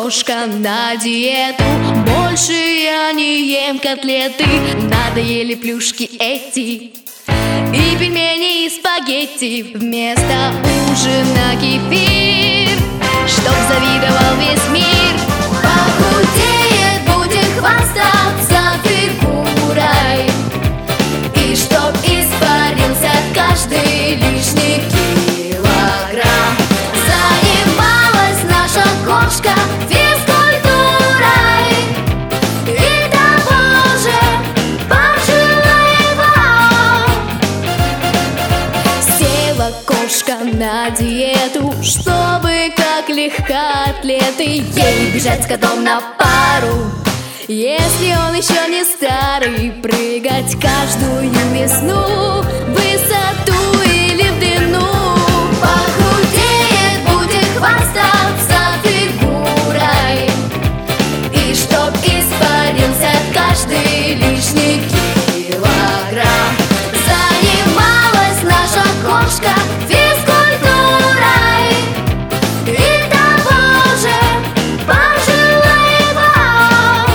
кошка на диету. Больше я не ем котлеты, надоели плюшки эти и пельмени, и спагетти. Вместо ужина кефир, чтоб завидовал весь мир. Похудеет, будет хвастаться фигурой, и чтоб испарился каждый лишний килограмм. Занималась наша кошка физкультурой, и того же пожелаем. Села кошка на диету, чтобы как легкоатлеты ей бежать с котом на пару. Если он еще не старый, прыгать каждую весну в высоту или в длину. Похудеет, будет хвастаться фигурой, и чтоб испарился каждый лишний килограмм. Занималась наша кошка физкультурой, и того же пожелаем вам.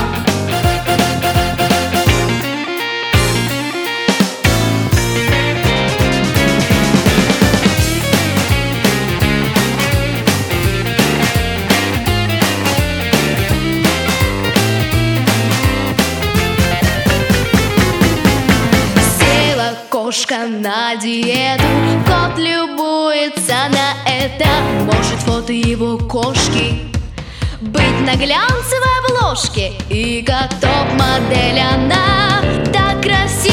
Села кошка на диету, кот любуется на это. Может, фото его кошки быть на глянцевой обложке, и как топ-модель она так красиво